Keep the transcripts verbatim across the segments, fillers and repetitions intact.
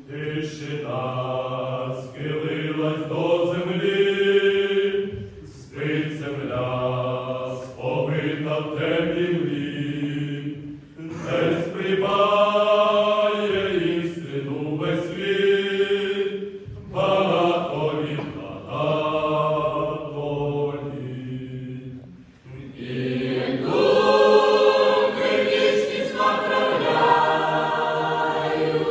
Тишина схилилась до землі, спить земля, сповита в темній млі, не сприймає істину весь світ, багато літ, багато літ. І думки вічні направляю,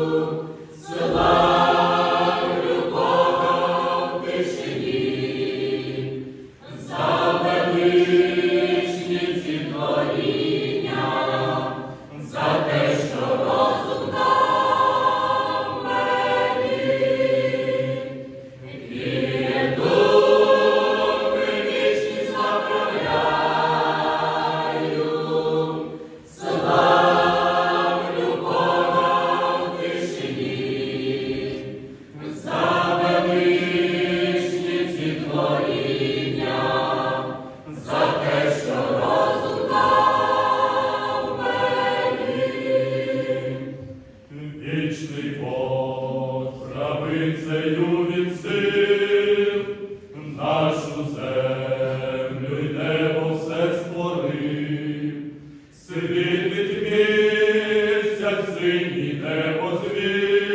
славлю Бога в тишині, за величні ці творіння, за те, що розум дав мені. І думки вічні направляю, славлю Бога в тишині, за величні ці творіння, за те, що розум дав мені. Вічний Бог правицею відсив, нашу землю й небо все створив. Світить місяць, синій небо звів,